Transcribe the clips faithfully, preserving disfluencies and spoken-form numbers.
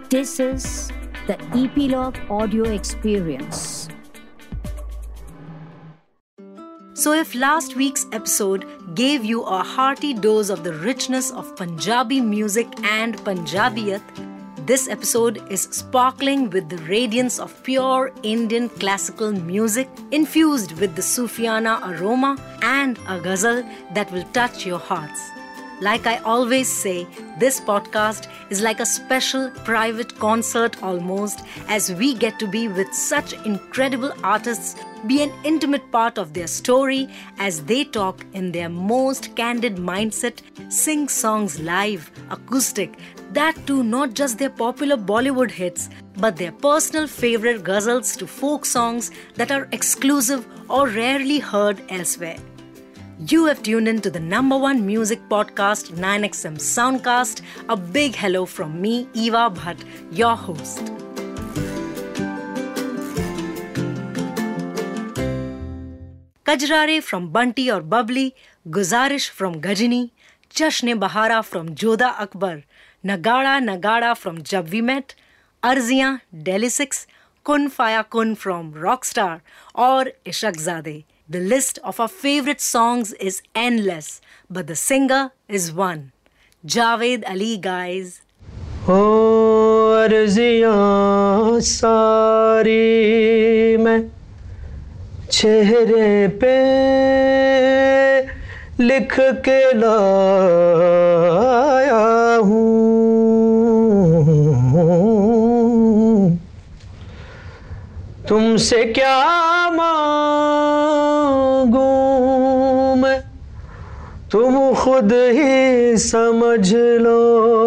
This is the Epilogue Audio Experience. So if last week's episode gave you a hearty dose of the richness of Punjabi music and Punjabiyat, this episode is sparkling with the radiance of pure Indian classical music infused with the Sufiana aroma and a ghazal that will touch your hearts. Like I always say, this podcast is like a special private concert almost, as we get to be with such incredible artists, be an intimate part of their story as they talk in their most candid mindset, sing songs live, acoustic, that too not just their popular Bollywood hits, but their personal favorite ghazals to folk songs that are exclusive or rarely heard elsewhere. You have tuned in to the number one music podcast, nine X M Soundcast. A big hello from me, Eva Bhatt, your host. Kajrare from Bunty or Bubbly, Guzarish from Gajini, Chashne Bahara from Jodha Akbar, Nagada Nagada from Jab We Met, Arziyan, Delhi six, Kun Faya Kun from Rockstar, or Ishaqzade. The list of our favorite songs is endless, but the singer is one. Javed Ali, guys. Oh, arziyan saari main chehre pe likh ke laaya hoon, tumse kya मांगूं मैं, तुम खुद ही समझ लो.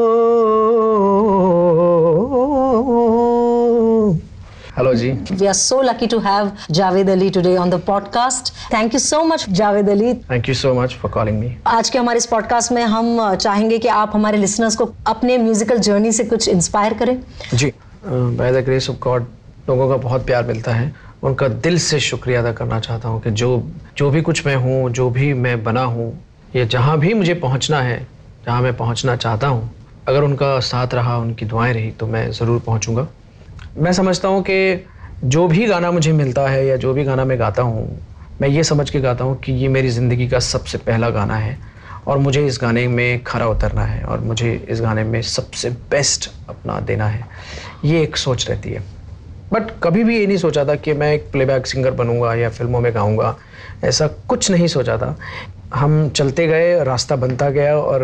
Hello ji. We are so lucky to have Javed Ali today on the podcast. Thank you so much, Javed Ali. Thank you so much for calling me. आज के हमारे इस podcast में हम चाहेंगे कि आप हमारे लिसनर्स को अपने म्यूजिकल जर्नी से कुछ इंस्पायर करें. जी, by the grace of God लोगों का बहुत प्यार मिलता है. उनका दिल से शुक्रिया अदा करना चाहता हूँ कि जो जो भी कुछ मैं हूँ, जो भी मैं बना हूँ, ये जहाँ भी मुझे पहुँचना है, जहाँ मैं पहुँचना चाहता हूँ, अगर उनका साथ रहा, उनकी दुआएं रही तो मैं ज़रूर पहुँचूँगा. मैं समझता हूँ कि जो भी गाना मुझे मिलता है या जो भी गाना मैं गाता हूँ, मैं ये समझ के गाता हूँ कि ये मेरी ज़िंदगी का सबसे पहला गाना है और मुझे इस गाने में खरा उतरना है और मुझे इस गाने में सबसे बेस्ट अपना देना है. ये एक सोच रहती है. बट कभी भी ये नहीं सोचा था कि मैं एक प्लेबैक सिंगर बनूंगा या फिल्मों में गाऊंगा, ऐसा कुछ नहीं सोचा था. हम चलते गए, रास्ता बनता गया और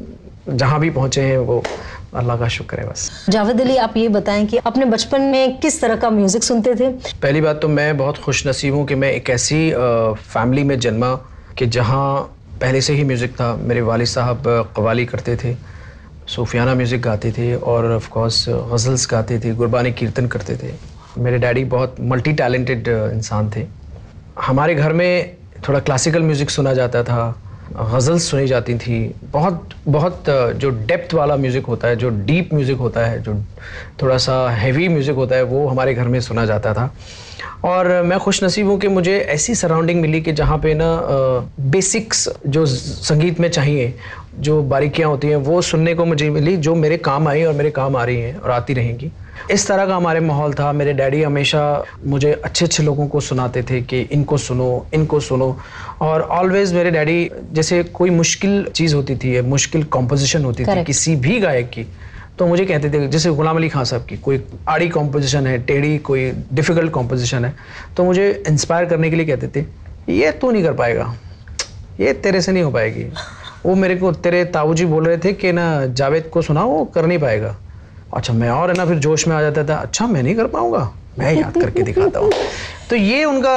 जहाँ भी पहुँचे हैं वो अल्लाह का शुक्र है बस. जावेद अली, आप ये बताएं कि अपने बचपन में किस तरह का म्यूजिक सुनते थे? पहली बात तो मैं बहुत खुश नसीब हूँ कि मैं एक ऐसी फैमिली में जन्मा कि जहाँ पहले से ही म्यूज़िक था. मेरे वालिद साहब कव्वाली करते थे, सूफियाना म्यूज़िक गाते थे और ऑफ कोर्स गज़ल्स गाते थे, गुरबानी कीर्तन करते थे. मेरे डैडी बहुत मल्टी टैलेंटेड इंसान थे. हमारे घर में थोड़ा क्लासिकल म्यूज़िक सुना जाता था, गज़ल्स सुनी जाती थी. बहुत बहुत जो डेप्थ वाला म्यूज़िक होता है, जो डीप म्यूज़िक होता है, जो थोड़ा सा हैवी म्यूज़िक होता है, वो हमारे घर में सुना जाता था. और मैं खुश नसीब हूँ कि मुझे ऐसी सराउंडिंग मिली कि जहाँ पे ना बेसिक्स जो संगीत में चाहिए, जो बारीकियाँ होती हैं, वो सुनने को मुझे मिली, जो मेरे काम आई और मेरे काम आ रही हैं और आती रहेंगी. इस तरह का हमारे माहौल था. मेरे डैडी हमेशा मुझे अच्छे अच्छे लोगों को सुनाते थे कि इनको सुनो, इनको सुनो. और ऑलवेज़ मेरे डैडी, जैसे कोई मुश्किल चीज़ होती थी, मुश्किल कॉम्पोजिशन होती थी किसी भी गायक की, तो मुझे कहते थे, जैसे गुलाम अली खान साहब की कोई आड़ी कॉम्पोजिशन है, टेढ़ी कोई डिफ़िकल्ट कॉम्पोजिशन है, तो मुझे इंस्पायर करने के लिए कहते थे, ये तू नहीं कर पाएगा, ये तेरे से नहीं हो पाएगी. वो मेरे को तेरे ताऊजी बोल रहे थे कि ना जावेद को सुना, वो कर नहीं पाएगा. अच्छा, मैं और है ना फिर जोश में आ जाता था, अच्छा मैं नहीं कर पाऊंगा, मैं याद करके दिखाता हूँ. तो ये उनका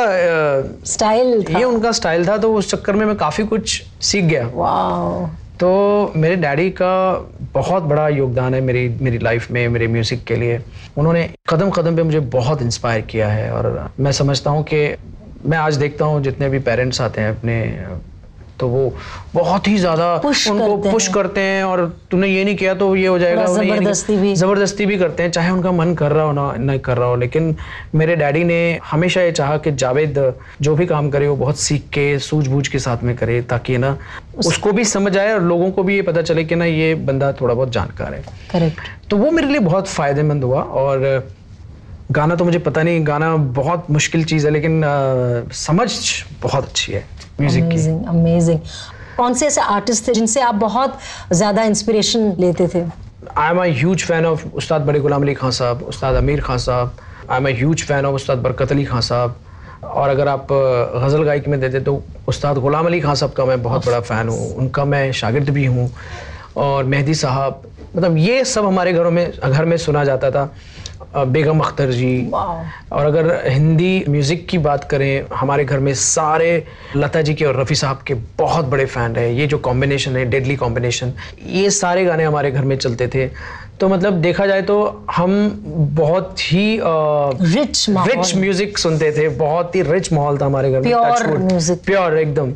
स्टाइल था. ये उनका स्टाइल था. तो उस चक्कर में मैं काफ़ी कुछ सीख गया. वाह. तो मेरे डैडी का बहुत बड़ा योगदान है मेरी मेरी लाइफ में, मेरे म्यूज़िक के लिए. उन्होंने कदम कदम पे मुझे बहुत इंस्पायर किया है. और मैं समझता हूँ कि मैं आज देखता हूँ जितने भी पेरेंट्स आते हैं अपने तो वो बहुत ही ज़्यादा उनको पुश करते हैं और तूने ये नहीं किया तो ये हो जाएगा, जबरदस्ती भी ज़बरदस्ती भी करते हैं, चाहे उनका मन कर रहा हो ना नहीं कर रहा हो। लेकिन मेरे डैडी ने हमेशा ये चाहा कि जावेद जो भी काम करे वो बहुत सीख के सूझबूझ के साथ में करे, ताकि ना उसको भी समझ आए और लोगों को भी ये पता चले कि ना ये बंदा थोड़ा बहुत जानकार है। करेक्ट। तो वो मेरे लिए बहुत फ़ायदेमंद हुआ। और गाना तो मुझे पता नहीं, गाना बहुत मुश्किल चीज़ है, लेकिन आ, समझ बहुत अच्छी है म्यूजिक की। Amazing amazing. कौन से ऐसे आर्टिस्ट थे जिनसे आप बहुत ज़्यादा इंस्पिरेशन लेते थे? I am a huge fan of Ustad Bade Ghulam Ali Khan साहब, उस्ताद आमिर खान साहब। I am a huge fan of Ustad Barkat Ali Khan साहब। और अगर आप गज़ल गायकी में देते तो उस्ताद गुलाम अली खान साहब का मैं बहुत बड़ा फ़ैन हूँ, उनका मैं शागिर्द भी हूँ। और मेहदी साहब, मतलब ये सब हमारे घरों में घर में सुना जाता था। बेगम अख्तर जी। और अगर हिंदी म्यूज़िक की बात करें, हमारे घर में सारे लता जी के और रफ़ी साहब के बहुत बड़े फ़ैन रहे। ये जो कॉम्बिनेशन है, डेडली कॉम्बिनेशन, ये सारे गाने हमारे घर में चलते थे। तो मतलब देखा जाए तो हम बहुत ही रिच रिच म्यूज़िक सुनते थे, बहुत ही रिच माहौल था हमारे घर में। प्योर म्यूज़िक, प्योर एकदम।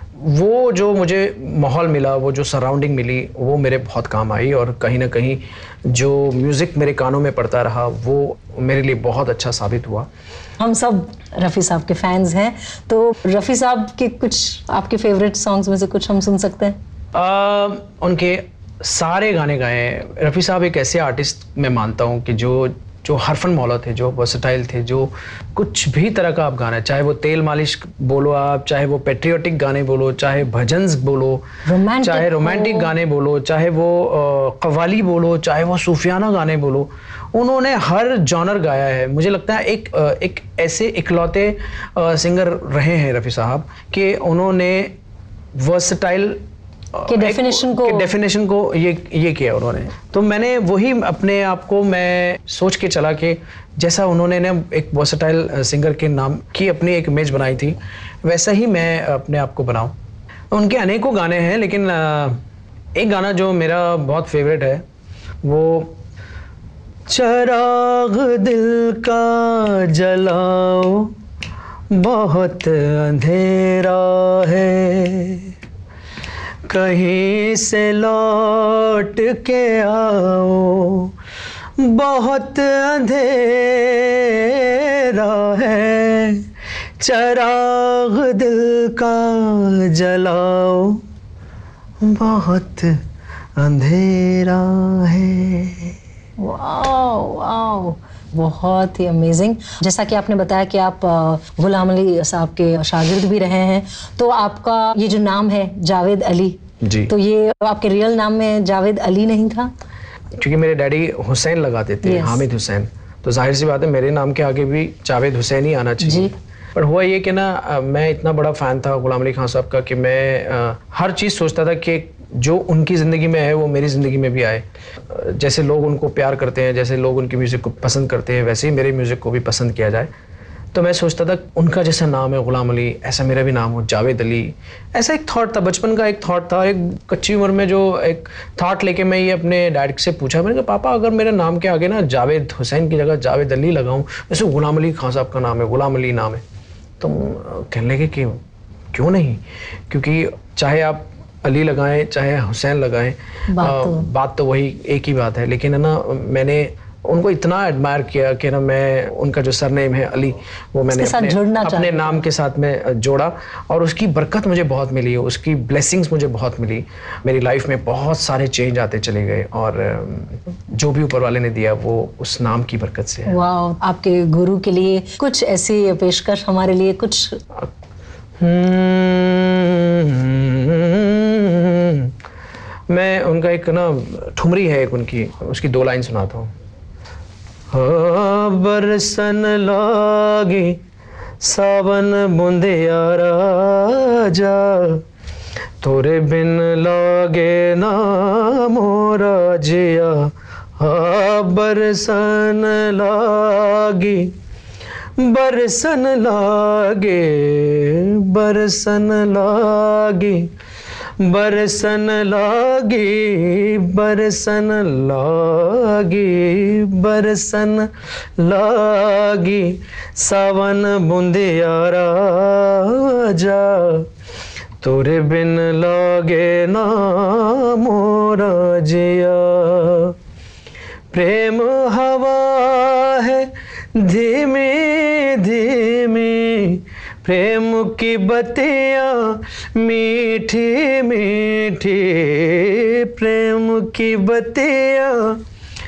वो जो मुझे माहौल मिला, वो जो सराउंडिंग मिली, वो मेरे बहुत काम आई। और कहीं ना कहीं जो म्यूज़िक मेरे कानों में पड़ता रहा वो मेरे लिए बहुत अच्छा साबित हुआ। हम सब रफ़ी साहब के फैंस हैं, तो रफ़ी साहब के कुछ आपके फेवरेट सॉन्ग्स में से कुछ हम सुन सकते हैं? आ, उनके सारे गाने गाए। रफ़ी साहब एक ऐसे आर्टिस्ट मैं मानता हूँ कि जो जो हरफन मौला थे, जो वर्सेटाइल थे, जो कुछ भी तरह का आप गाना, चाहे वो तेल मालिश बोलो आप, चाहे वो पेट्रियोटिक गाने बोलो, चाहे भजन्स बोलो, चाहे रोमांटिक गाने बोलो, चाहे वो कव्वाली बोलो, चाहे वो सूफियाना गाने बोलो, उन्होंने हर जॉनर गाया है। मुझे लगता है एक एक ऐसे इकलौते सिंगर रहे हैं रफ़ी साहब कि उन्होंने वर्सेटाइल के डेफिनेशन को डेफिनेशन को ये ये किया उन्होंने। तो मैंने वही अपने आप को मैं सोच के चला कि जैसा उन्होंने ना एक वर्सेटाइल सिंगर के नाम की अपनी एक इमेज बनाई थी, वैसा ही मैं अपने आप को बनाऊं। उनके अनेकों गाने हैं, लेकिन एक गाना जो मेरा बहुत फेवरेट है वो चराग दिल का जलाओ बहुत अंधेरा है, कहीं से लौट के आओ बहुत अंधेरा है, चराग दिल का जलाओ बहुत अंधेरा है। वाओ वाओ, बहुत ही अमेजिंग। जैसा कि आपने बताया कि आप गुलाम अली साहब के शागिर्द भी रहे हैं, तो आपका ये जो नाम है जावेद अली जी, तो ये आपके रियल नाम में जावेद अली नहीं था? क्योंकि मेरे डैडी हुसैन लगाते थे, yes. हामिद हुसैन, तो जाहिर सी बात है मेरे नाम के आगे भी जावेद हुसैन ही आना चाहिए। पर हुआ ये कि ना मैं इतना बड़ा फ़ैन था गुलाम अली खान साहब का कि मैं आ, हर चीज़ सोचता था कि जो उनकी ज़िंदगी में है वो मेरी ज़िंदगी में भी आए। जैसे लोग उनको प्यार करते हैं, जैसे लोग उनकी म्यूज़िक को पसंद करते हैं, वैसे ही मेरे म्यूज़िक को भी पसंद किया जाए। तो मैं सोचता था उनका जैसा नाम है गुलाम अली, ऐसा मेरा भी नाम हो जावेद अली। ऐसा एक थॉट था, बचपन का एक थॉट था। एक कच्ची उम्र में जो एक थॉट लेके मैं ये अपने डैड से पूछा, मैंने कहा पापा अगर मेरे नाम के आगे ना जावेद हुसैन की जगह जावेद अली लगाऊं, वैसे गुलाम अली खान साहब का नाम है, गुलाम अली नाम है। तो कहने लगे कि क्यों नहीं, क्योंकि चाहे आप अली लगाएं चाहे हुसैन लगाएं, बात तो, बात तो वही एक ही बात है। लेकिन है ना मैंने उनको इतना एडमायर किया कि ना मैं उनका जो सरनेम है अली वो मैंने अपने, अपने नाम के साथ में जोड़ा और उसकी बरकत मुझे बहुत मिली, उसकी ब्लेसिंग्स मुझे बहुत मिली। मेरी लाइफ में बहुत सारे चेंज आते चले गए और जो भी ऊपर वाले ने दिया वो उस नाम की बरकत से है। वाह, आपके गुरु के लिए कुछ ऐसी पेशकश हमारे लिए कुछ? मैं उनका एक ना ठुमरी है एक उनकी, उसकी दो लाइन सुनाता हूँ। बरसन लागी सावन बूंदिया राजा, तोरे बिन लागे ना मोरा जिया। बरसन लागी बरसन लागे बरसन लागी बरसन लागी बरसन लागी बरसन लागी सावन बूंदिया राजा, तोरे बिन लागे ना मोरा जिया, प्रेम हवा है धीमी धीमी, प्रेम की बतियाँ मीठी मीठी, प्रेम की बतियाँ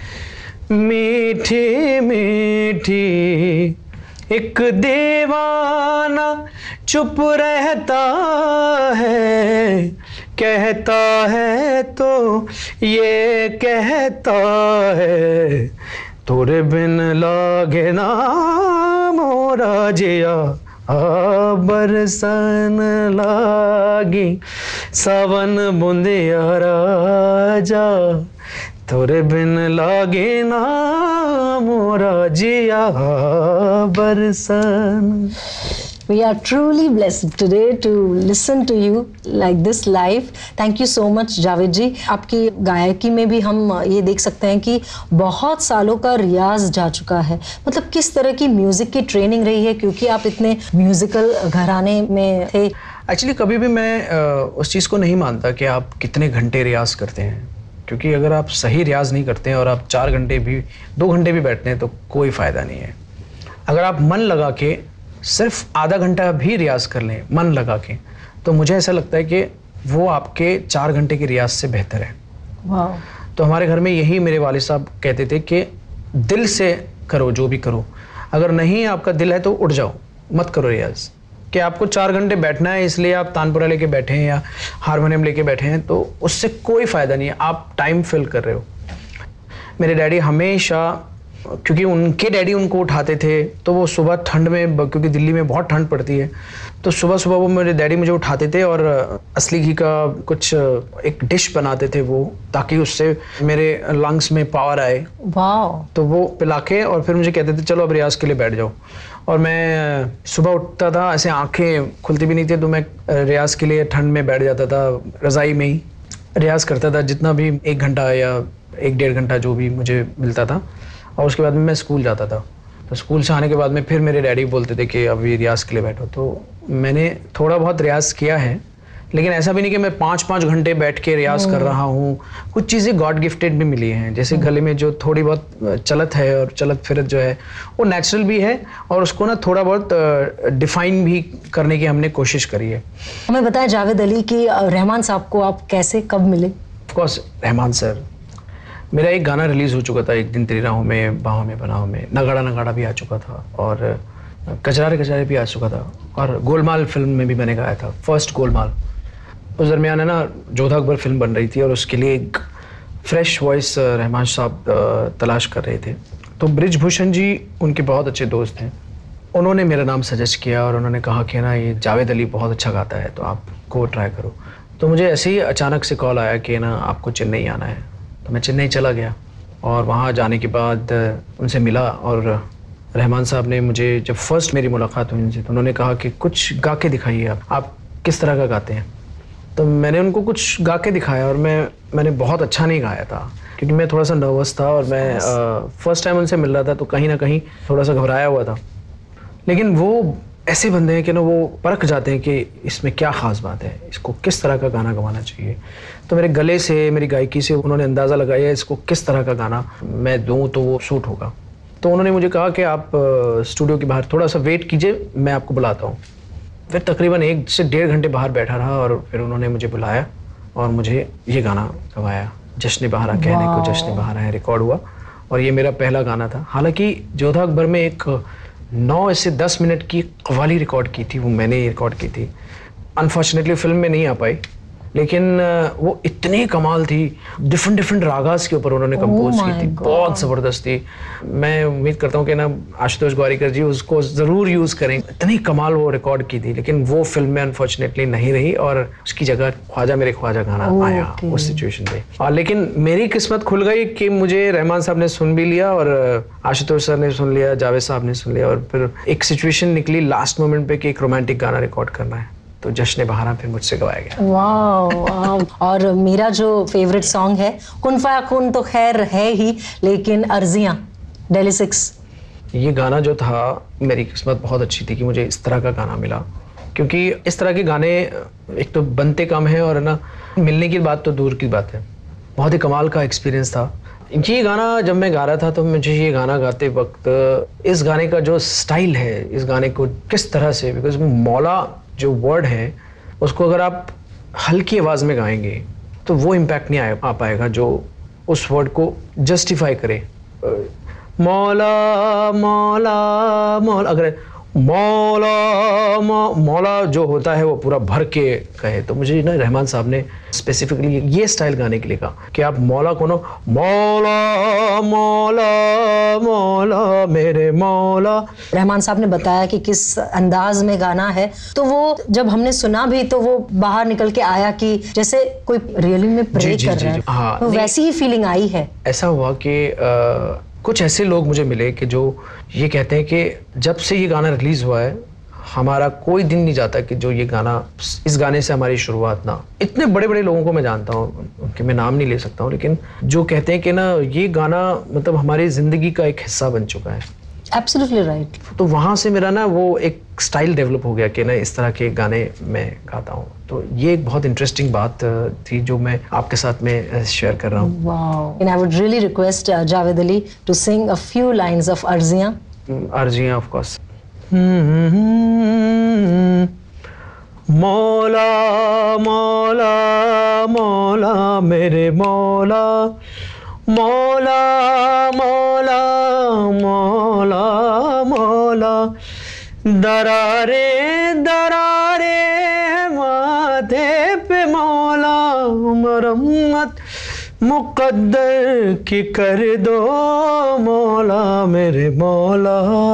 मीठी मीठी, एक दीवाना चुप रहता है, कहता है तो ये कहता है, तोरे बिन लागे ना मोरा जिया, आ बरसन लागी सावन बूंदिया राजा, तोरे बिन लागे ना मोरा जिया बरसन। We are truly blessed today to listen to you like this live. Thank you so much Javed जी। आपकी गायकी में भी हम ये देख सकते हैं कि बहुत सालों का रियाज जा चुका है। मतलब किस तरह की म्यूजिक की ट्रेनिंग रही है, क्योंकि आप इतने म्यूजिकल घराने में थे। एक्चुअली कभी भी मैं उस चीज़ को नहीं मानता कि आप कितने घंटे रियाज करते हैं, क्योंकि अगर आप सही रियाज नहीं करते हैं और आप चार घंटे भी दो घंटे भी बैठते हैं तो कोई फ़ायदा नहीं है। अगर आप मन लगा के सिर्फ आधा घंटा भी रियाज कर लें मन लगा के, तो मुझे ऐसा लगता है कि वो आपके चार घंटे के रियाज से बेहतर है। वाह। तो हमारे घर में यही मेरे वालिद साहब कहते थे कि दिल से करो जो भी करो, अगर नहीं आपका दिल है तो उठ जाओ, मत करो रियाज। कि आपको चार घंटे बैठना है इसलिए आप तानपुरा लेके बैठे हैं या हारमोनियम लेके बैठे हैं, तो उससे कोई फ़ायदा नहीं है, आप टाइम फिल कर रहे हो। मेरे डैडी हमेशा, क्योंकि उनके डैडी उनको उठाते थे, तो वो सुबह ठंड में, क्योंकि दिल्ली में बहुत ठंड पड़ती है, तो सुबह सुबह वो मेरे डैडी मुझे उठाते थे और असली घी का कुछ एक डिश बनाते थे वो, ताकि उससे मेरे लंग्स में पावर आए। वाह। तो वो पिला के और फिर मुझे कहते थे चलो अब रियाज के लिए बैठ जाओ। और मैं सुबह उठता था, ऐसे आंखें खुलती भी नहीं थी, तो मैं रियाज के लिए ठंड में बैठ जाता था, रज़ाई में ही रियाज करता था, जितना भी एक घंटा या एक डेढ़ घंटा जो भी मुझे मिलता था। और उसके बाद में मैं स्कूल जाता था, तो स्कूल से आने के बाद में फिर मेरे डैडी बोलते थे कि अभी रियाज के लिए बैठो। तो मैंने थोड़ा बहुत रियाज किया है, लेकिन ऐसा भी नहीं कि मैं पाँच पाँच घंटे बैठ के रियाज कर रहा हूँ। कुछ चीज़ें गॉड गिफ्टेड भी मिली हैं, जैसे गले में जो थोड़ी बहुत चलत है और चलत फिरत जो है वो नेचुरल भी है, और उसको ना थोड़ा बहुत डिफाइन भी करने की हमने कोशिश करी है। हमें बताएं जावेद अली कि रहमान साहब को आप कैसे कब मिले? ऑफ कोर्स रहमान सर, मेरा एक गाना रिलीज़ हो चुका था, एक दिन तेरी राहों में बाहों में बनाओं में, नगाड़ा नगाड़ा भी आ चुका था, और कचरारे कचरारे भी आ चुका था, और गोलमाल फिल्म में भी मैंने गाया था, फर्स्ट गोलमाल। उस दरमियान है ना जोधा अकबर फिल्म बन रही थी, और उसके लिए एक फ्रेश वॉइस रहमान साहब तलाश कर रहे थे। तो ब्रिजभूषण जी उनके बहुत अच्छे दोस्त हैं, उन्होंने मेरा नाम सजेस्ट किया और उन्होंने कहा कि ना ये जावेद अली बहुत अच्छा गाता है, तो आपको ट्राई करो। तो मुझे ऐसे ही अचानक से कॉल आया कि ना आपको चेन्नई आना है। तो मैं चेन्नई चला गया, और वहाँ जाने के बाद उनसे मिला, और रहमान साहब ने मुझे, जब फर्स्ट मेरी मुलाकात हुई उनसे, तो उन्होंने कहा कि कुछ गा के दिखाइए आप आप किस तरह का गाते हैं। तो मैंने उनको कुछ गा के दिखाया, और मैं मैंने बहुत अच्छा नहीं गाया था, क्योंकि मैं थोड़ा सा नर्वस था, और मैं फर्स्ट टाइम उनसे मिल रहा था, तो कहीं ना कहीं थोड़ा सा घबराया हुआ था। लेकिन वो ऐसे बंदे हैं कि ना वो परख जाते हैं कि इसमें क्या ख़ास बात है, इसको किस तरह का गाना गवाना चाहिए। तो मेरे गले से, मेरी गायकी से उन्होंने अंदाज़ा लगाया इसको किस तरह का गाना मैं दूँ तो वो सूट होगा। तो उन्होंने मुझे कहा कि आप स्टूडियो के बाहर थोड़ा सा वेट कीजिए, मैं आपको बुलाता हूँ। फिर तकरीबन एक से डेढ़ घंटे बाहर बैठा रहा, और फिर उन्होंने मुझे बुलाया और मुझे ये गाना गवाया, जश्न बहारा कहने को जश्न बहारा है, रिकॉर्ड हुआ, और ये मेरा पहला गाना था। हालांकि जोधा अकबर में एक नौ से दस मिनट की कव्वाली रिकॉर्ड की थी, वो मैंने रिकॉर्ड की थी। अनफॉर्चुनेटली फिल्म में नहीं आ पाई, लेकिन वो इतनी कमाल थी, डिफरेंट डिफरेंट रागास के ऊपर उन्होंने कंपोज oh की थी, बहुत ज़बरदस्त थी। मैं उम्मीद करता हूँ कि ना आशुतोष ग्वारिकर जी उसको ज़रूर यूज़ करें, इतनी कमाल वो रिकॉर्ड की थी। लेकिन वो फिल्म में अनफॉर्चुनेटली नहीं रही, और उसकी जगह ख्वाजा मेरे ख्वाजा गाना oh, आया okay. उस सिचुएशन पे। और लेकिन मेरी किस्मत खुल गई कि मुझे रहमान साहब ने सुन भी लिया, और आशुतोष सर ने सुन लिया, जावेद साहब ने सुन लिया, और फिर एक सिचुएशन निकली लास्ट मोमेंट पे कि एक रोमांटिक गाना रिकॉर्ड करना है, तो जश्न बहारा फिर मुझसे गवाया गया। वाह। और मेरा जो फेवरेट सॉन्ग है कुन फायकुन तो खैर है ही, लेकिन अर्जियां दिल्ली सिक्स, ये गाना जो था, मेरी किस्मत बहुत अच्छी थी कि मुझे इस तरह का गाना मिला, क्योंकि इस तरह के गाने एक तो बनते कम हैं और ना मिलने की बात तो दूर की बात है। बहुत ही कमाल का एक्सपीरियंस था। ये गाना जब मैं गा रहा था तो मुझे ये गाना गाते वक्त इस गाने का जो स्टाइल है, इस गाने को किस तरह से, बिकॉज मौला जो वर्ड है उसको अगर आप हल्की आवाज़ में गाएंगे तो वो इम्पैक्ट नहीं आ पाएगा जो उस वर्ड को जस्टिफाई करे। मौला मौला मौला, अगर मौला मौला जो होता है वो पूरा भर के कहे, तो मुझे ना रहमान साहब ने स्पेसिफिकली ये स्टाइल गाने के लिए कहा कि आप मौला को ना मौला मौला मौला मेरे मौला। रहमान साहब ने बताया कि किस अंदाज में गाना है, तो वो जब हमने सुना भी तो वो बाहर निकल के आया कि जैसे कोई रियली में प्रे कर रहा है। हाँ, तो वैसी ही फीलिंग आई है। ऐसा हुआ कि कुछ ऐसे लोग मुझे मिले कि जो ये कहते हैं कि जब से ये गाना रिलीज हुआ है हमारा कोई दिन नहीं जाता कि जो ये गाना, इस गाने से हमारी शुरुआत ना। इतने बड़े बड़े लोगों को मैं जानता हूँ, उनके मैं नाम नहीं ले सकता हूँ, लेकिन जो कहते हैं कि ना ये गाना मतलब हमारी जिंदगी का एक हिस्सा बन चुका है। Absolutely right. तो वहाँ से मेरा ना वो एक स्टाइल डेवलप हो गया कि ना इस तरह के गाने मैं गाता हूँ। तो ये एक बहुत इंटरेस्टिंग बात थी जो मैं आपके साथ में शेयर कर रहा हूँ। Wow. And I would really request Javed Ali to sing a few lines of Arziyan. Arziyan of course. मौला मौला मौला मेरे मौला मौला मौला मौला मौला दरारे दरारे माथे पे मौला मरम्मत मुकद्दर की कर दो मौला मेरे मौला।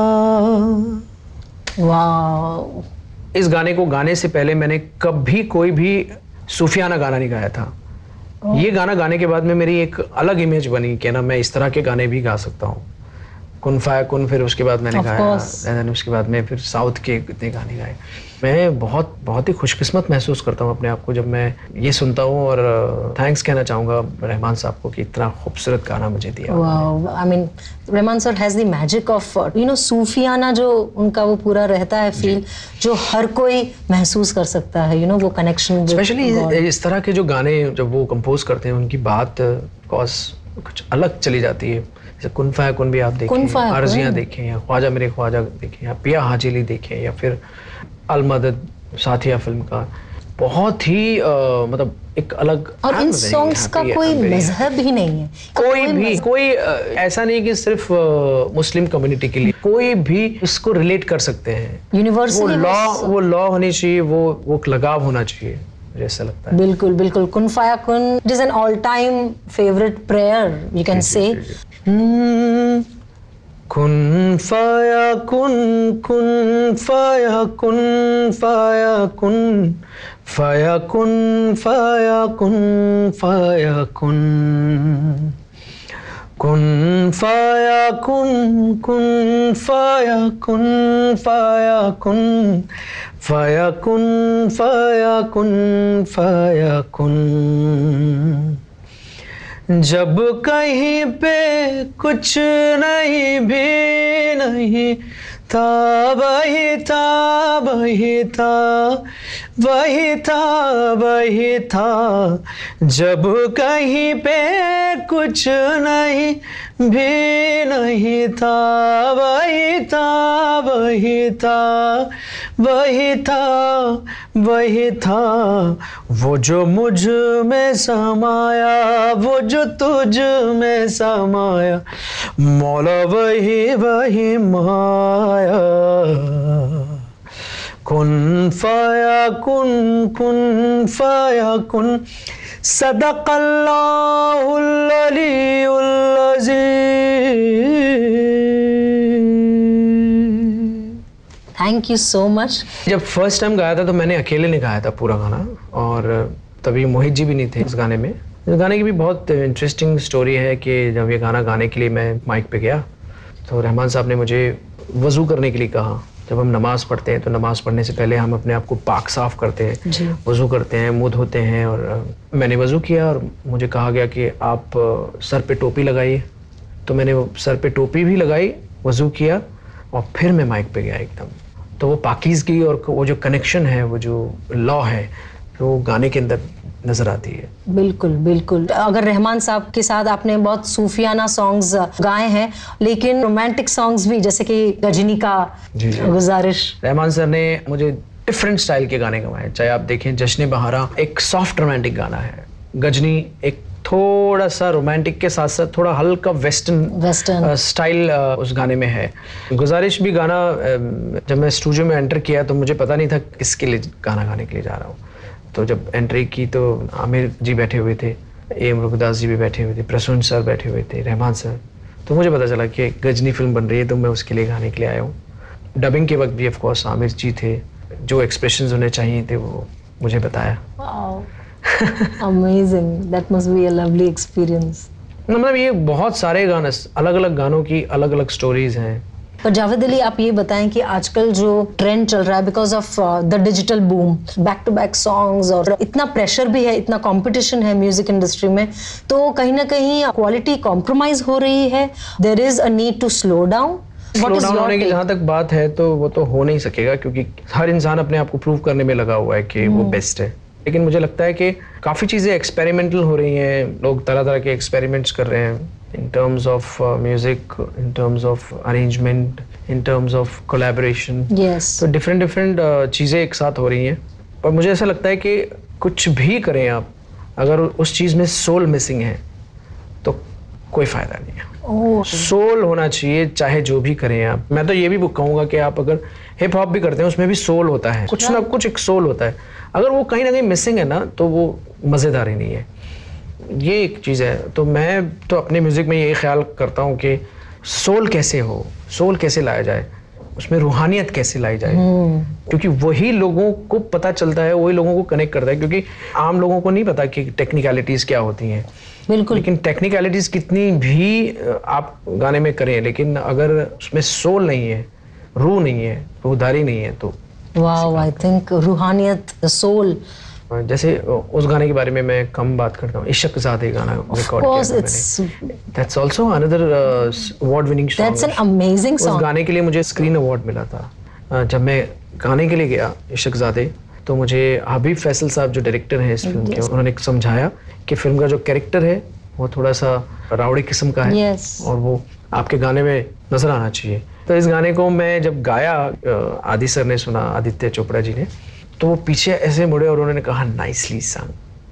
वाओ। इस गाने को गाने से पहले मैंने कभी कोई भी सूफियाना गाना नहीं गाया था। ये गाना गाने के बाद में मेरी एक अलग इमेज बनी कि ना मैं इस तरह के गाने भी गा सकता हूँ। कुन फाया कुन, फिर उसके बाद मैंने गाया, उसके बाद में फिर साउथ के इतने गाने गाए। मैं बहुत बहुत ही खुशकिस्मत महसूस करता हूँ अपने आप को जब मैं ये सुनता हूँ, और थैंक्स कहना चाहूँगा रहमान साहब को कि इतना खूबसूरत गाना मुझे दिया। Wow. I mean Rahman sir has the magic of you know सूफियाना, जो उनका वो पूरा रहता है फील, जो हर कोई महसूस कर सकता है, यू नो वो कनेक्शन। स्पेशली इस तरह के जो गाने जब वो कंपोज करते हैं उनकी बात कॉज कुछ अलग चली जाती है। जैसे कुन फाया कुन भी आप देखें, अर्जियां देखें, या ख्वाजा मेरे ख्वाजा देखें, या पिया हाजिली देखें, या फिर अल मदद साथिया फिल्म का, बहुत ही आ, मतलब एक अलग। और इन सॉन्ग्स का कोई मजहब ही नहीं है, कोई भी कोई ऐसा नहीं कि सिर्फ मुस्लिम कम्युनिटी के लिए, कोई भी इसको रिलेट कर सकते हैं। यूनिवर्सली वो लॉ वो लॉ होनी चाहिए, वो वो लगाव होना चाहिए, मुझे ऐसा लगता है। बिल्कुल बिल्कुल। Kun Faya Kun it is an all time favourite prayer you can say. Kun Faya कुन कुन फाया कुन फाया कुन फाया कुन फाया कुन फाया कुन कुन फाया कुन कुन फाया कुन फाया कुन फाया कुन फाया कुन फाया कुन। जब कहीं पे कुछ नहीं भी नहीं था, वही था वही था वही था वही था। जब कहीं पे कुछ नहीं भी नहीं था, वही था वही था वही था वही था। वो जो मुझ में समाया, वो जो तुझ में समाया, मौला वही वही माया। कुन फाया कुन कुन फाया कुन। सदक़ल्लाहुल अलीयुल अज़ीम। Thank you so much. जब फर्स्ट टाइम गाया था तो मैंने अकेले ने गाया था पूरा गाना, और तभी मोहित जी भी नहीं थे इस गाने में। इस गाने की भी बहुत इंटरेस्टिंग स्टोरी है कि जब ये गाना गाने के लिए मैं माइक पे गया तो रहमान साहब ने मुझे वज़ू करने के लिए कहा। जब हम नमाज पढ़ते हैं तो नमाज पढ़ने से पहले हम अपने आप को पाक साफ करते हैं, वज़ू करते हैं, मुँह धोते हैं। और मैंने वज़ू किया और मुझे कहा गया कि आप सर पे टोपी लगाइए। तो मैंने सर पे टोपी भी लगाई, वज़ू किया, और फिर मैं माइक पे गया एकदम। तो वो पाकीज़गी और वो जो कनेक्शन है, वो जो लॉ है, वो गाने के अंदर नजर आती है। बिल्कुल बिल्कुल। अगर रहमान साहब के साथ आपने बहुत सूफियाना सॉन्ग्स गाए हैं, लेकिन रोमांटिक सॉन्ग्स भी, जैसे कि गजनी का गुजारिश। रहमान सर ने मुझे डिफरेंट स्टाइल के गाने गवाए। चाहे आप देखें जश्न बहारा एक सॉफ्ट रोमांटिक गाना है, गजनी एक थोड़ा सा रोमांटिक के साथ साथ थोड़ा हल्का वेस्टर्न वेस्टर्न स्टाइल उस गाने में है। गुजारिश भी गाना जब मैं स्टूडियो में एंटर किया तो मुझे पता नहीं था किसके लिए गाना गाने के लिए जा रहा हूँ। तो जब एंट्री की तो आमिर जी बैठे हुए थे, ए एम रघुदास जी भी बैठे हुए थे, प्रसून सर बैठे हुए थे, रहमान सर। तो मुझे पता चला कि गजनी फिल्म बन रही है, तो मैं उसके लिए गाने के लिए आया हूँ। डबिंग के वक्त भी ऑफ कोर्स आमिर जी थे, जो एक्सप्रेशंस उन्हें चाहिए थे वो मुझे बताया। Amazing, that must be a lovely experience. मतलब ये बहुत सारे गाने, अलग अलग गानों की अलग अलग स्टोरीज हैं। पर जावेद अली, आप ये बताएं कि आजकल जो ट्रेंड चल रहा है because of the digital boom, back to back songs, और इतना प्रेशर भी है, इतना कंपटीशन है म्यूजिक इंडस्ट्री में, तो कहीं ना कहीं क्वालिटी कॉम्प्रोमाइज हो रही है। There is a need to slow down. Slow down होने की जहाँ तक बात है तो वो तो हो नहीं सकेगा, क्योंकि हर इंसान अपने आप को प्रूव करने में लगा हुआ है कि वो बेस्ट है। लेकिन मुझे लगता है कि काफ़ी चीज़ें एक्सपेरिमेंटल हो रही हैं, लोग तरह तरह के एक्सपेरिमेंट्स कर रहे हैं in terms of uh, music, in terms of arrangement, in terms of collaboration. Yes. तो different different uh, चीज़ें एक साथ हो रही हैं। पर मुझे ऐसा लगता है कि कुछ भी करें आप, अगर उस चीज़ में सोल मिसिंग है तो कोई फ़ायदा नहीं है। oh. सोल होना चाहिए, चाहे जो भी करें आप। मैं तो ये भी कहूँगा कि आप अगर हिप हॉप भी करते हैं उसमें भी सोल होता है, कुछ ना कुछ एक सोल होता है। अगर वो कहीं ना कहीं मिसिंग है ना तो वो मज़ेदार ही नहीं है। ये एक चीज़ है। तो मैं तो अपने म्यूज़िक में ये ख्याल करता हूँ कि सोल कैसे हो, सोल कैसे लाया जाए, उसमें रूहानियत कैसे लाई जाए, क्योंकि वही लोगों को पता चलता है, वही लोगों को कनेक्ट करता है। क्योंकि आम लोगों को नहीं पता कि टेक्निकलिटीज़ क्या होती हैं। बिल्कुल। लेकिन टेक्निकलिटीज़ कितनी भी आप गाने में करें, लेकिन अगर उसमें सोल नहीं है, रूह नहीं है, रूहदारी नहीं है तो वाओ, आई थिंक रूहानियत, द सोल। जैसे उस गाने के बारे में मैं कम बात करता हूँ, इश्क ज़ादे गाना रिकॉर्ड किया मैंने। That's also another award winning song. That's an amazing song. उस गाने के लिए मुझे स्क्रीन अवार्ड मिला था। जब मैं गाने के लिए गया इश्क ज़ादे, तो मुझे हबीब फैसल साहब जो डायरेक्टर हैं इस फिल्म के, उन्होंने समझाया कि फिल्म का जो कैरेक्टर है वो थोड़ा सा रावड़ी किस्म का है yes. और वो आपके गाने में नजर आना चाहिए। तो इस गाने को मैं जब गाया, आदि सर ने सुना, आदित्य चोपड़ा जी ने, तो वो पीछे ऐसे मुड़े और उन्होंने कहा नाइसली सॉन्ग।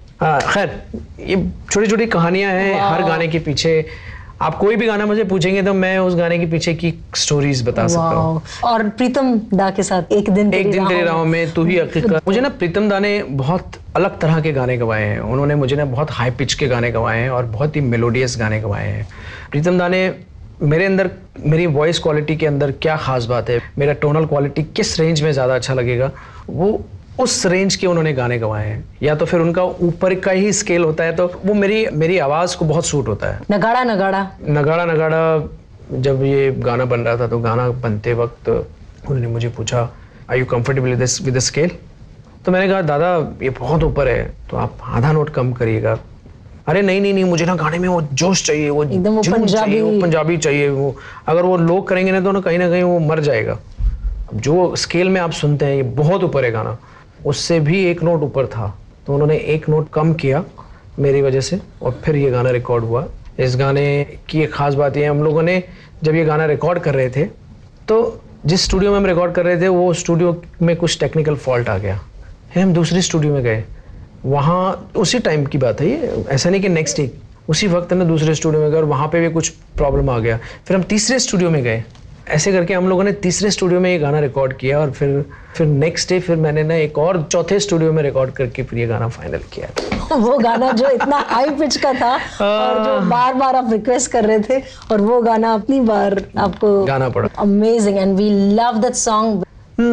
खैर ये छोटी छोटी कहानियां हैं हर गाने के पीछे। आप कोई भी गाना मुझे पूछेंगे तो मैं उस गाने के पीछे की स्टोरीज बता सकता हूँ। और प्रीतम दा के साथ एक दिन एक दिन तेरी राहों में, तू ही हकीकत। मुझे ना प्रीतम दा ने बहुत अलग तरह के गाने गवाए हैं। उन्होंने मुझे ना बहुत हाई पिच के गाने गवाए हैं और बहुत ही मेलोडियस गाने गवाए हैं। प्रीतम दा ने मेरे अंदर, मेरी वॉइस क्वालिटी के अंदर क्या खास बात है, मेरा टोनल क्वालिटी किस रेंज में ज़्यादा अच्छा लगेगा, वो उस रेंज के उन्होंने गाने गवाए हैं। या तो फिर उनका ऊपर का ही स्केल होता है तो वो मेरी मेरी आवाज़ को बहुत सूट होता है। नगाड़ा नगाड़ा नगाड़ा नगाड़ा जब ये गाना बन रहा था तो गाना बनते वक्त उन्होंने मुझे पूछा, are you comfortable with with the scale? तो मैंने कहा दादा ये बहुत ऊपर है तो आप आधा नोट कम करिएगा। अरे नहीं नहीं नहीं, मुझे ना गाने में वो जोश चाहिए, वो एकदम वो पंजाबी, वो पंजाबी चाहिए। वो अगर वो लोग करेंगे ना तो ना कहीं ना कहीं वो मर जाएगा। अब जो स्केल में आप सुनते हैं ये बहुत ऊपर है गाना, उससे भी एक नोट ऊपर था। तो उन्होंने एक नोट कम किया मेरी वजह से और फिर ये गाना रिकॉर्ड हुआ। इस गाने की एक ख़ास बात ये है, हम लोगों ने जब ये गाना रिकॉर्ड कर रहे थे तो जिस स्टूडियो में हम रिकॉर्ड कर रहे थे वो स्टूडियो में कुछ टेक्निकल फॉल्ट आ गया। फिर हम दूसरे स्टूडियो में गए, वहाँ उसी टाइम की बात है ये, ऐसा नहीं कि नेक्स्ट डे, उसी वक्त ना दूसरे स्टूडियो में गए और वहाँ पे भी कुछ प्रॉब्लम आ गया। फिर हम तीसरे स्टूडियो में गए, ऐसे करके हम लोगों ने तीसरे स्टूडियो में ये गाना रिकॉर्ड किया और फिर फिर नेक्स्ट डे फिर मैंने ना एक और चौथे स्टूडियो में रिकॉर्ड करके फिर ये गाना फाइनल किया। वो गाना जो इतना हाई पिच का था और जो बार बार आप रिक्वेस्ट कर रहे थे और वो गाना अपनी बार आपको गाना पड़ा। Amazing and we love that song.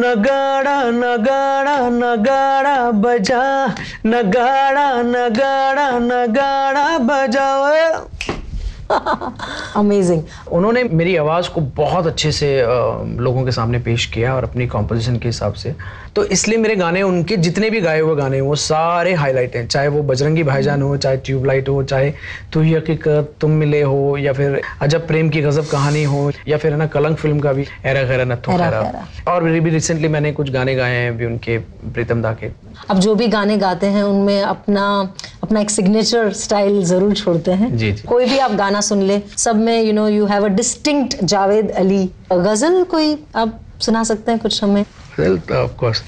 नगाड़ा नगाड़ा नगाड़ा बजा, नगाड़ा नगाड़ा नगाड़ा बजाओ। अमेजिंग। उन्होंने मेरी आवाज़ को बहुत अच्छे से आ, लोगों के सामने पेश किया और अपनी कॉम्पोजिशन के हिसाब से, तो इसलिए मेरे गाने, उनके जितने भी गाए हुए गाने वो सारे हाईलाइट हैं, चाहे वो बजरंगी भाईजान हो, चाहे ट्यूबलाइट हो, चाहे तू ही हकीकत, तुम मिले हो, या फिर अजब प्रेम की गजब कहानी हो, या फिर है ना कलंक फिल्म का भी एरा खैरा नथो खैरा, और भी रिसेंटली मैंने कुछ गाने गाए हैं भी उनके, प्रीतम दा के। अब जो भी गाने गाते हैं उनमें अपना अपना एक सिग्नेचर स्टाइल जरूर छोड़ते हैं। जी जी। कोई भी आप गाना सुन ले, सब में you know you have a distinct Javed Ali. Ghazal कोई आप सुना सकते हैं कुछ हमें? Of course.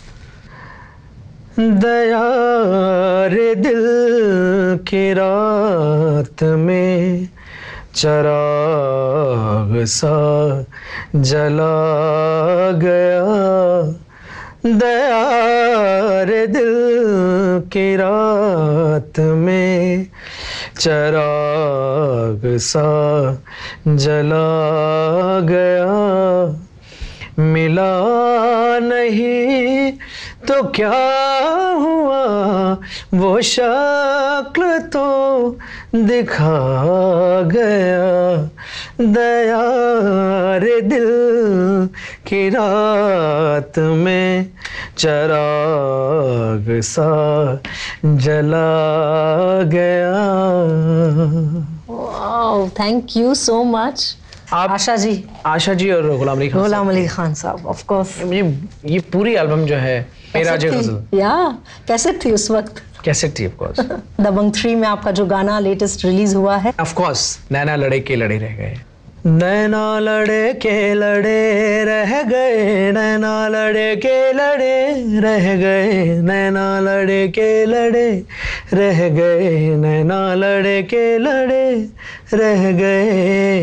दया रे दिल की रात में चराग सा जला गया, दया रे दिल की रात में चराग सा जला गया, मिला नहीं तो क्या हुआ वो शक्ल तो दिखा गया, दया रे दिल की रात में चराग सा जला गया। Wow, thank you so much. आप आशा जी, आशा जी और गुलाम अली खान गुलाम अली खान साहब, ऑफ कोर्स। ये ये पूरी एल्बम जो है मेराज गजल, या कैसे थी उस वक्त? कैसे थी ऑफ कोर्स। दबंग थ्री में आपका जो गाना लेटेस्ट रिलीज हुआ है, ऑफ कोर्स, नैना लड़े के लड़े रह गए, नैना लड़े के लड़े रह गए, नैना लड़े के लड़े रह गए, नैना लड़े के लड़े रह गए, नैना लड़े के लड़े रह गए।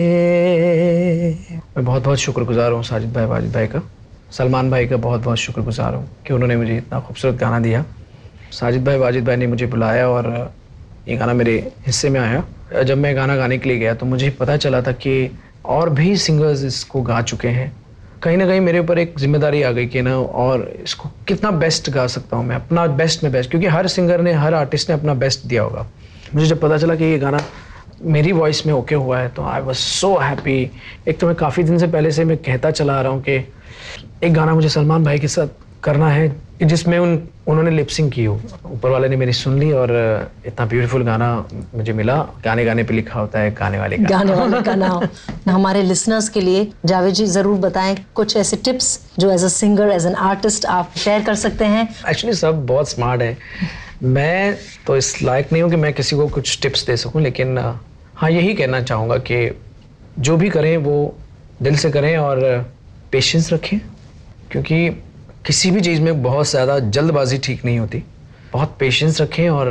मैं बहुत बहुत शुक्रगुजार हूँ साजिद भाई, वाजिद भाई का, सलमान भाई का बहुत बहुत शुक्रगुजार हूँ कि उन्होंने मुझे इतना खूबसूरत गाना दिया। साजिद भाई, वाजिद भाई ने मुझे बुलाया और ये गाना मेरे हिस्से में आया। जब मैं गाना गाने के लिए गया तो मुझे पता चला था कि और भी सिंगर्स इसको गा चुके हैं। कहीं ना कहीं मेरे ऊपर एक जिम्मेदारी आ गई कि ना और इसको कितना बेस्ट गा सकता हूँ मैं, अपना बेस्ट में बेस्ट, क्योंकि हर सिंगर ने, हर आर्टिस्ट ने अपना बेस्ट दिया होगा। मुझे जब पता चला कि ये गाना मेरी वॉइस में ओके हुआ है तो आई वॉज सो हैप्पी। एक तो मैं काफ़ी दिन से पहले से मैं कहता चला आ रहा हूँ कि एक गाना मुझे सलमान भाई के साथ करना है जिसमें उन उन्होंने लिपसिंग की हो। ऊपर वाले ने मेरी सुन ली और इतना ब्यूटीफुल गाना मुझे मिला। गाने गाने पे लिखा होता है गाने वाले का गाने वाले का नाम। हमारे लिसनर्स के लिए जावेद जी ज़रूर बताएं कुछ ऐसे टिप्स जो as a singer, as an artist आप शेयर कर सकते हैं। एक्चुअली सब बहुत स्मार्ट है, मैं तो इस लायक नहीं हूँ कि मैं किसी को कुछ टिप्स दे सकूँ, लेकिन हाँ यही कहना चाहूँगा कि जो भी करें वो दिल से करें और पेशेंस रखें, क्योंकि किसी भी चीज़ में बहुत ज़्यादा जल्दबाजी ठीक नहीं होती। बहुत पेशेंस रखें और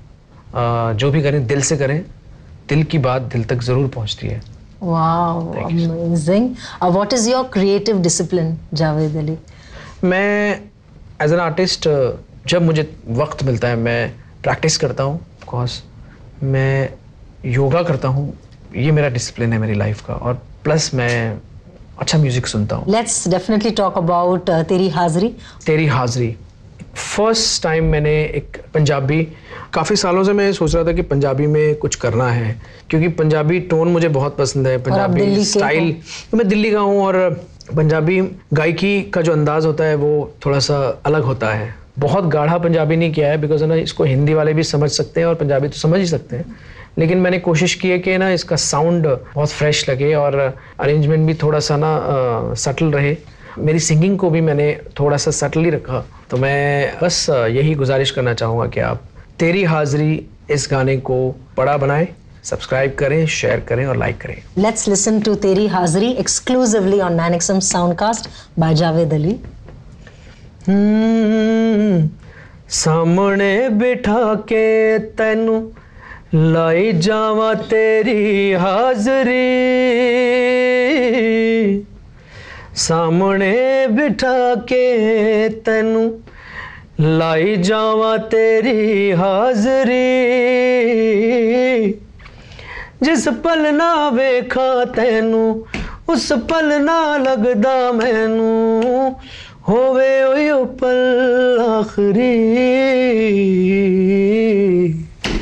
जो भी करें दिल से करें, दिल की बात दिल तक ज़रूर पहुंचती है। Wow, amazing. What is your creative discipline Javed Ali? मैं एज एन आर्टिस्ट जब मुझे वक्त मिलता है मैं प्रैक्टिस करता हूँ, ऑफकोर्स मैं योगा करता हूँ, ये मेरा डिसिप्लिन है मेरी लाइफ का, और प्लस मैं अच्छा म्यूजिक सुनता हूँ। लेट्स डेफिनेटली टॉक अबाउट तेरी हाज़री। तेरी हाज़री फर्स्ट टाइम मैंने एक पंजाबी, काफ़ी सालों से मैं सोच रहा था कि पंजाबी में कुछ करना है, क्योंकि पंजाबी टोन मुझे बहुत पसंद है, पंजाबी स्टाइल। तो मैं दिल्ली का हूँ और पंजाबी गायकी का जो अंदाज़ होता है वो थोड़ा सा अलग होता है। बहुत गाढ़ा पंजाबी नहीं किया है, बिकॉज ना इसको हिंदी वाले भी समझ सकते हैं और पंजाबी तो समझ ही सकते हैं, लेकिन मैंने कोशिश की है कि ना इसका साउंड बहुत फ्रेश लगे और अरेंजमेंट भी थोड़ा सा ना सटल रहे। मेरी सिंगिंग को भी मैंने थोड़ा सा सटल ही रखा। तो मैं बस यही गुजारिश करना चाहूँगा कि आप तेरी हाज़री इस गाने को बड़ा बनाएं, सब्सक्राइब करें, शेयर करें और लाइक करें। लेट्स लिसन टू तेरी हाज़री exclusively on nine X M soundcast by Javed Ali. सामने बिठा के तैनू लाई जावा तेरी हाज़री, सामने बिठा के तैनू लाई जावा तेरी हाज़री, जिस पल ना वेखा तैनू उस पल ना लगदा मैनू, होवे ओयो पल आखरी।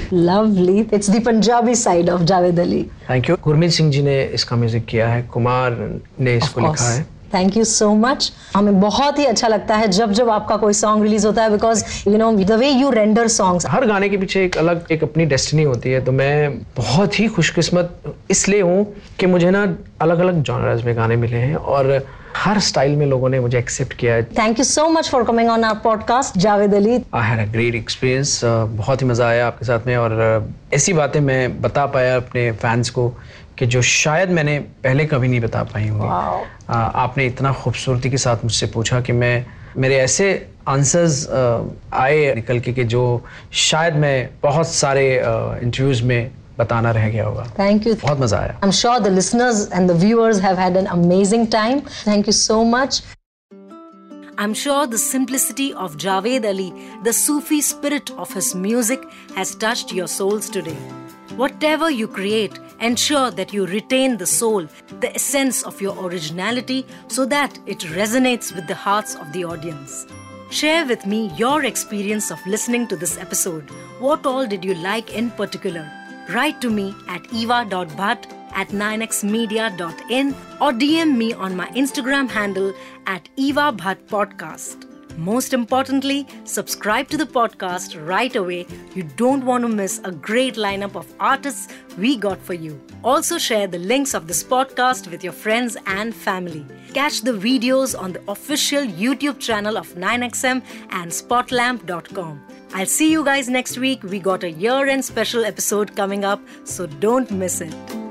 Lovely. It's the Punjabi side of Javed Ali. Thank you. Gurmeet Singh ji ने इसका म्यूजिक किया है, कुमार ने इसको लिखा है। Thank you so much. हमें बहुत ही अच्छा लगता है जब जब आपका कोई सॉन्ग रिलीज होता है, because you know the way you render songs. हर गाने के पीछे एक अलग एक अपनी डेस्टिनी होती है, तो मैं बहुत ही खुशकिस्मत इसलिए हूँ कि मुझे ना अलग अलग जॉनर्स में गाने मिले हैं और हर स्टाइल में लोगों ने मुझे एक्सेप्ट किया है। Thank you so much for coming on our podcast Javed Ali. I had a great experience, बहुत ही मज़ा आया आपके साथ में, और ऐसी बातें मैं बता पाया अपने फैंस को कि जो शायद मैंने पहले कभी नहीं बता पाई होंगी। wow. आपने इतना खूबसूरती के साथ मुझसे पूछा कि मैं मेरे ऐसे आंसर्स आए निकल के कि जो शायद मैं बहुत सारे इंटरव्यूज में बताना रह गया होगा। थैंक यू, बहुत मजा आया। I am sure the listeners and the viewers have had an amazing time. Thank you so much. I'm sure the simplicity of Javed Ali, the Sufi spirit of his music, has touched your souls today. Whatever you create, ensure that you retain the soul, the essence of your originality, so that it resonates with the hearts of the audience. Share with me your experience of listening to this episode. What all did you like in particular? Write to me at eva dot bhatt at nine x media dot in or D M me on my Instagram handle at Eva Bhatt Podcast. Most importantly, subscribe to the podcast right away. You don't want to miss a great lineup of artists we got for you. Also share the links of this podcast with your friends and family. Catch the videos on the official YouTube channel of nine X M and spotlamp dot com. I'll see you guys next week. We got a year-end special episode coming up, so don't miss it.